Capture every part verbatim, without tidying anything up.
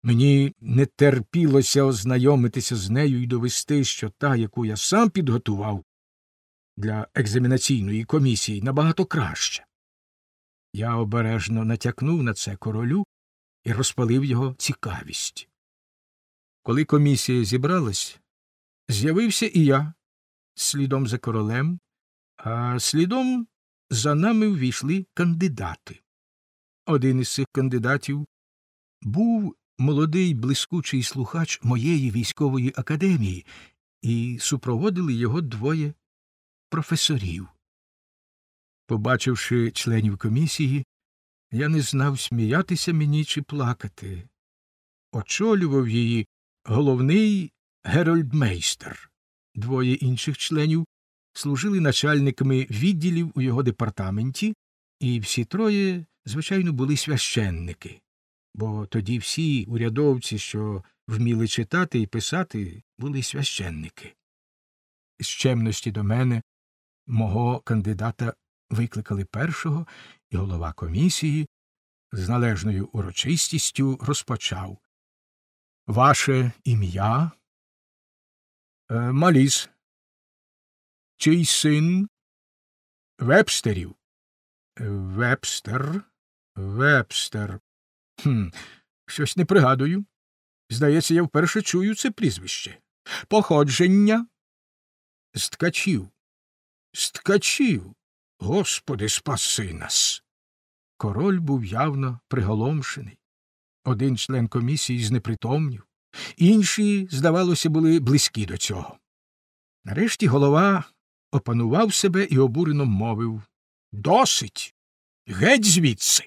Мені не терпілося ознайомитися з нею і довести, що та, яку я сам підготував для екзаменаційної комісії, набагато краще. Я обережно натякнув на це королю і розпалив його цікавість. Коли комісія зібралась, з'явився і я, слідом за королем, а слідом за нами увійшли кандидати. Один із цих кандидатів був молодий блискучий слухач моєї військової академії, і супроводили його двоє професорів. Побачивши членів комісії, я не знав, сміятися мені чи плакати. Очолював її головний герольдмейстер. Двоє інших членів служили начальниками відділів у його департаменті, і всі троє, звичайно, були священники, бо тоді всі урядовці, що вміли читати і писати, були священники. З чемності до мене мого кандидата викликали першого, і голова комісії з належною урочистістю розпочав. Ваше ім'я? Е, Маліс. Чий син? Вебстерів. Вебстер. Вебстер. Хм, щось не пригадую. Здається, я вперше чую це прізвище. Походження? З ткачів. З ткачів. Господи, спаси нас. Король був явно приголомшений. Один член комісії знепритомнів, інші, здавалося, були близькі до цього. Нарешті голова опанував себе і обурено мовив: «Досить! Геть звідси!»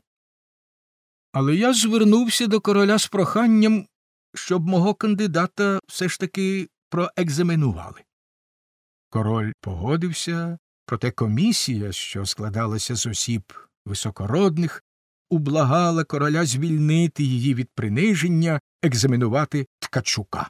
Але я звернувся до короля з проханням, щоб мого кандидата все ж таки проекзаменували. Король погодився, проте комісія, що складалася з осіб високородних, ублагала короля звільнити її від приниження екзаменувати Ткачука.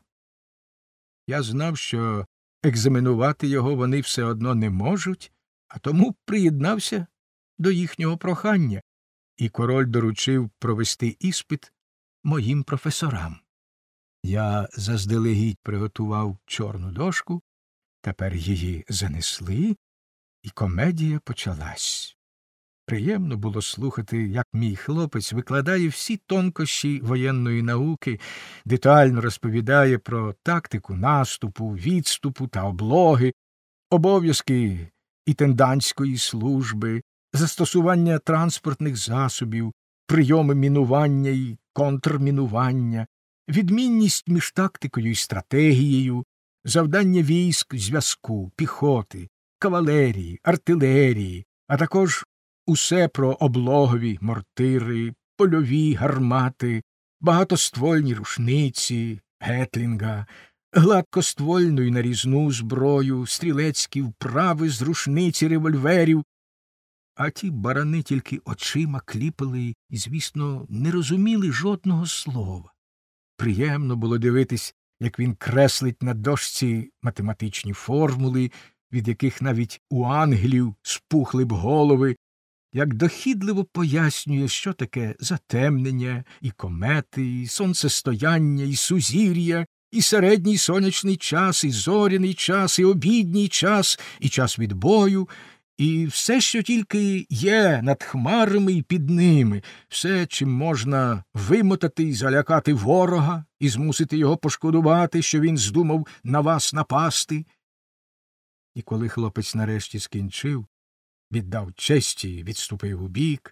Я знав, що екзаменувати його вони все одно не можуть, а тому приєднався до їхнього прохання, і король доручив провести іспит моїм професорам. Я заздалегідь приготував чорну дошку, тепер її занесли, і комедія почалась. Приємно було слухати, як мій хлопець викладає всі тонкощі воєнної науки, детально розповідає про тактику наступу, відступу та облоги, обов'язки інтендантської служби, застосування транспортних засобів, прийоми мінування і контрмінування, відмінність між тактикою і стратегією, завдання військ зв'язку, піхоти, кавалерії, артилерії, а також усе про облогові мортири, польові гармати, багатоствольні рушниці, гетлінга, гладкоствольну і нарізну зброю, стрілецькі вправи з рушниці револьверів. А ті барани тільки очима кліпали і, звісно, не розуміли жодного слова. Приємно було дивитись, як він креслить на дошці математичні формули, від яких навіть у ангелів спухли б голови, як дохідливо пояснює, що таке затемнення, і комети, і сонцестояння, і сузір'я, і середній сонячний час, і зоряний час, і обідній час, і час відбою, і все, що тільки є над хмарами і під ними, все, чим можна вимотати і залякати ворога, і змусити його пошкодувати, що він здумав на вас напасти. І коли хлопець нарешті скінчив, віддав честі і відступив убік,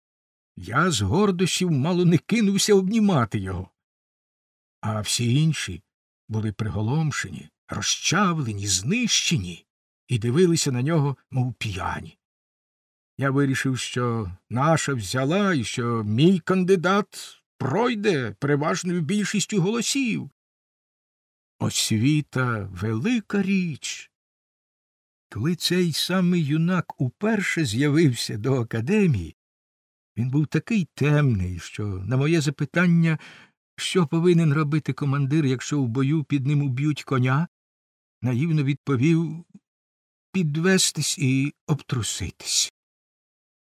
я з гордощів мало не кинувся обнімати його. А всі інші були приголомшені, розчавлені, знищені і дивилися на нього, мов п'яні. Я вирішив, що наша взяла і що мій кандидат пройде переважною більшістю голосів. Освіта — велика річ. Коли цей самий юнак уперше з'явився до академії, він був такий темний, що на моє запитання, що повинен робити командир, якщо в бою під ним уб'ють коня, наївно відповів: підвестись і обтруситись.